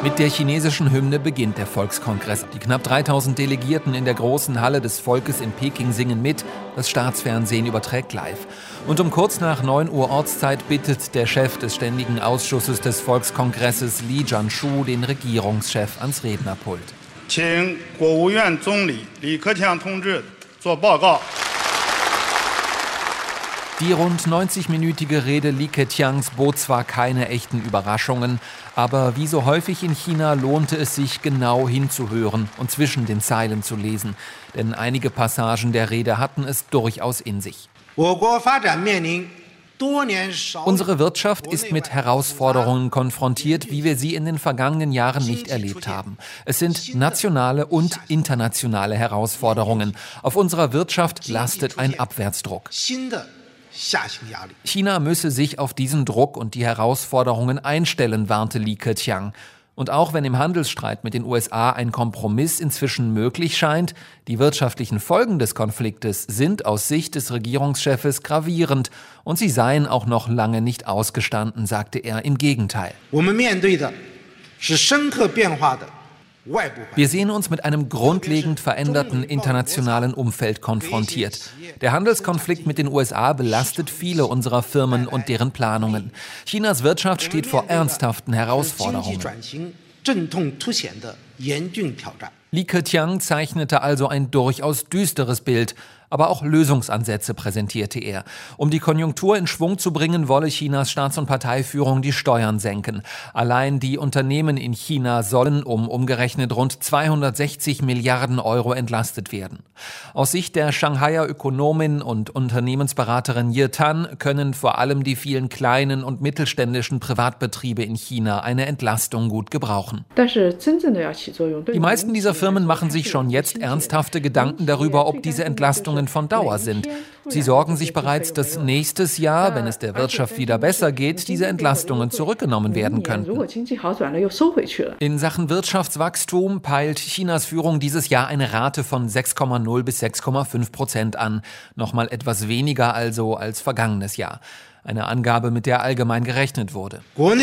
Mit der chinesischen Hymne beginnt der Volkskongress. Die knapp 3000 Delegierten in der großen Halle des Volkes in Peking singen mit. Das Staatsfernsehen überträgt live. Und um kurz nach 9 Uhr Ortszeit bittet der Chef des Ständigen Ausschusses des Volkskongresses, Li Zhanshu, den Regierungschef ans Rednerpult. Die rund 90-minütige Rede Li Keqiangs bot zwar keine echten Überraschungen, aber wie so häufig in China lohnte es sich, genau hinzuhören und zwischen den Zeilen zu lesen. Denn einige Passagen der Rede hatten es durchaus in sich. Unsere Wirtschaft ist mit Herausforderungen konfrontiert, wie wir sie in den vergangenen Jahren nicht erlebt haben. Es sind nationale und internationale Herausforderungen. Auf unserer Wirtschaft lastet ein Abwärtsdruck. China müsse sich auf diesen Druck und die Herausforderungen einstellen, warnte Li Keqiang. Und auch wenn im Handelsstreit mit den USA ein Kompromiss inzwischen möglich scheint, die wirtschaftlichen Folgen des Konfliktes sind aus Sicht des Regierungschefes gravierend und sie seien auch noch lange nicht ausgestanden, sagte er. Im Gegenteil. Wir sehen uns mit einem grundlegend veränderten internationalen Umfeld konfrontiert. Der Handelskonflikt mit den USA belastet viele unserer Firmen und deren Planungen. Chinas Wirtschaft steht vor ernsthaften Herausforderungen. Li Keqiang zeichnete also ein durchaus düsteres Bild, aber auch Lösungsansätze präsentierte er. Um die Konjunktur in Schwung zu bringen, wolle Chinas Staats- und Parteiführung die Steuern senken. Allein die Unternehmen in China sollen umgerechnet rund 260 Milliarden Euro entlastet werden. Aus Sicht der Shanghaier Ökonomin und Unternehmensberaterin Ye Tan können vor allem die vielen kleinen und mittelständischen Privatbetriebe in China eine Entlastung gut gebrauchen. Die meisten dieser Firmen machen sich schon jetzt ernsthafte Gedanken darüber, ob diese Entlastungen von Dauer sind. Sie sorgen sich bereits, dass nächstes Jahr, wenn es der Wirtschaft wieder besser geht, diese Entlastungen zurückgenommen werden könnten. In Sachen Wirtschaftswachstum peilt Chinas Führung dieses Jahr eine Rate von 6,0 bis 6,5% an. Nochmal etwas weniger also als vergangenes Jahr. Eine Angabe, mit der allgemein gerechnet wurde.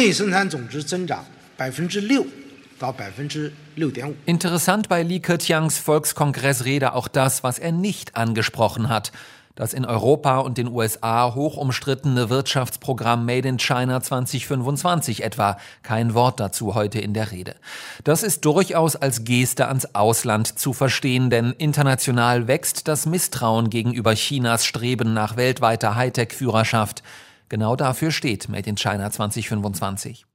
Interessant bei Li Keqiangs Volkskongressrede auch das, was er nicht angesprochen hat. Das in Europa und den USA hoch umstrittene Wirtschaftsprogramm Made in China 2025 etwa. Kein Wort dazu heute in der Rede. Das ist durchaus als Geste ans Ausland zu verstehen, denn international wächst das Misstrauen gegenüber Chinas Streben nach weltweiter Hightech-Führerschaft. Genau dafür steht Made in China 2025.